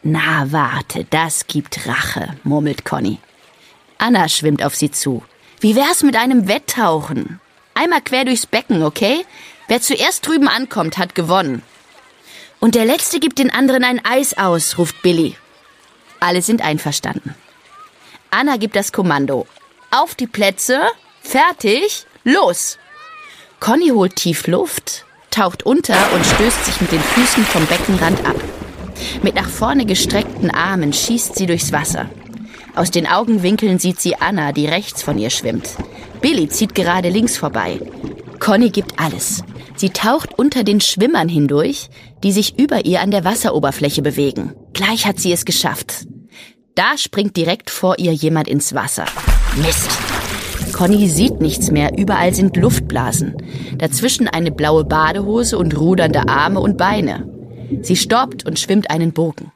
Na, warte, das gibt Rache, murmelt Conny. Anna schwimmt auf sie zu. Wie wär's mit einem Wetttauchen? Einmal quer durchs Becken, okay? Wer zuerst drüben ankommt, hat gewonnen. Und der Letzte gibt den anderen ein Eis aus, ruft Billy. Alle sind einverstanden. Anna gibt das Kommando. Auf die Plätze, fertig, los! Conny holt tief Luft, taucht unter und stößt sich mit den Füßen vom Beckenrand ab. Mit nach vorne gestreckten Armen schießt sie durchs Wasser. Aus den Augenwinkeln sieht sie Anna, die rechts von ihr schwimmt. Billy zieht gerade links vorbei. Conny gibt alles. Sie taucht unter den Schwimmern hindurch, die sich über ihr an der Wasseroberfläche bewegen. Gleich hat sie es geschafft. Da springt direkt vor ihr jemand ins Wasser. Mist! Conny sieht nichts mehr, überall sind Luftblasen. Dazwischen eine blaue Badehose und rudernde Arme und Beine. Sie stoppt und schwimmt einen Bogen.